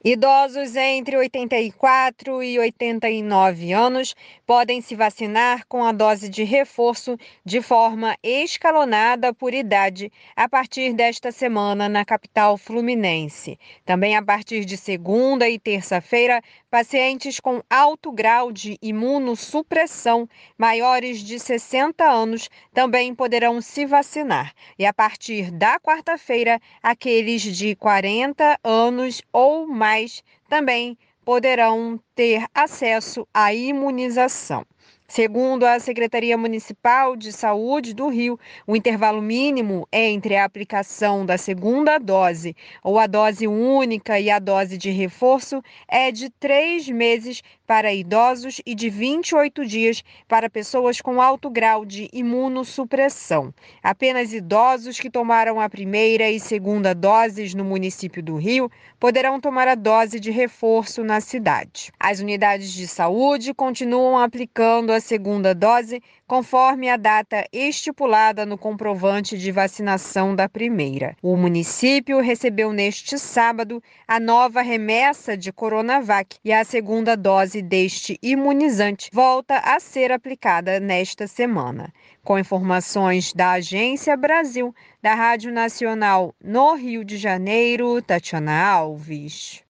Idosos entre 84 e 89 anos podem se vacinar com a dose de reforço de forma escalonada por idade a partir desta semana na capital fluminense. Também a partir de segunda e terça-feira, pacientes com alto grau de imunossupressão, maiores de 60 anos, também poderão se vacinar. E a partir da quarta-feira, aqueles de 40 anos ou mais também poderão ter acesso à imunização. Segundo a Secretaria Municipal de Saúde do Rio, o intervalo mínimo entre a aplicação da segunda dose ou a dose única e a dose de reforço é de 3 meses para idosos e de 28 dias para pessoas com alto grau de imunossupressão. Apenas idosos que tomaram a primeira e segunda doses no município do Rio poderão tomar a dose de reforço na cidade. As unidades de saúde continuam aplicando a segunda dose conforme a data estipulada no comprovante de vacinação da primeira. O município recebeu neste sábado a nova remessa de Coronavac e a segunda dose deste imunizante volta a ser aplicada nesta semana. Com informações da Agência Brasil, da Rádio Nacional no Rio de Janeiro, Tatiana Alves.